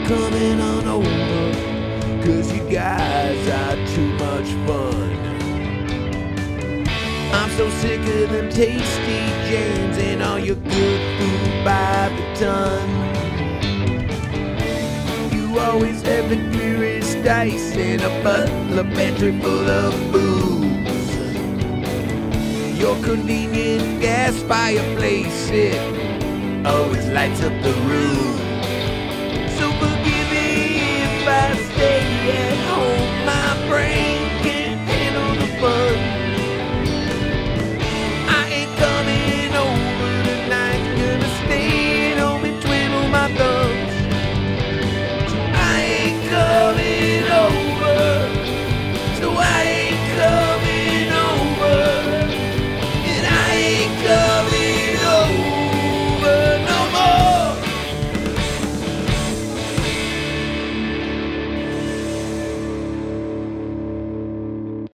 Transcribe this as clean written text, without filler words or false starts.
coming on over, 'cause you guys are too much fun. I'm so sick of them Tasty Janes and all your good food by the ton. You always have the clearest dice and a butler pantry full of booze. Your convenient gas fireplace, it always lights up the room.